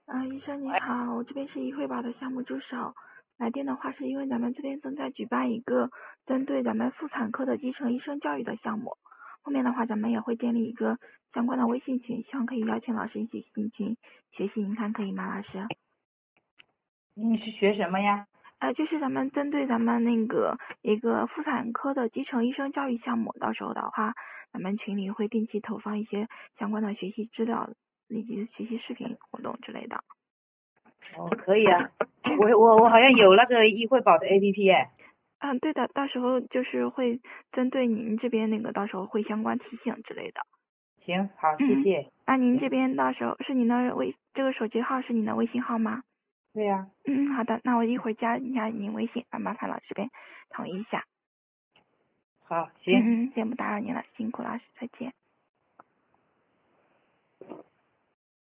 医生你好，我这边是医惠宝的项目助手。来电的话是因为咱们这边正在举办一个针对咱们妇产科的基层医生教育的项目。后面的话咱们也会建立一个相关的微信群，希望可以邀请老师一起进群学习，您看可以吗，老师？ 你是学什么呀？ 就是咱们针对咱们那个一个妇产科的基层医生教育项目，到时候的话，咱们群里会定期投放一些相关的学习资料以及学习视频活动之类的。 哦，可以啊，我好像有那个医惠宝的 APP 哎。 对的，到时候就是会针对您这边那个，到时候会相关提醒之类的。 行，好，谢谢。 那您这边到时候是您的这个手机号是您的微信号吗？ 对呀。 好的，那我一会儿加一下您微信，麻烦老师这边同意一下。 好，行。 先不打扰您了，辛苦老师，再见。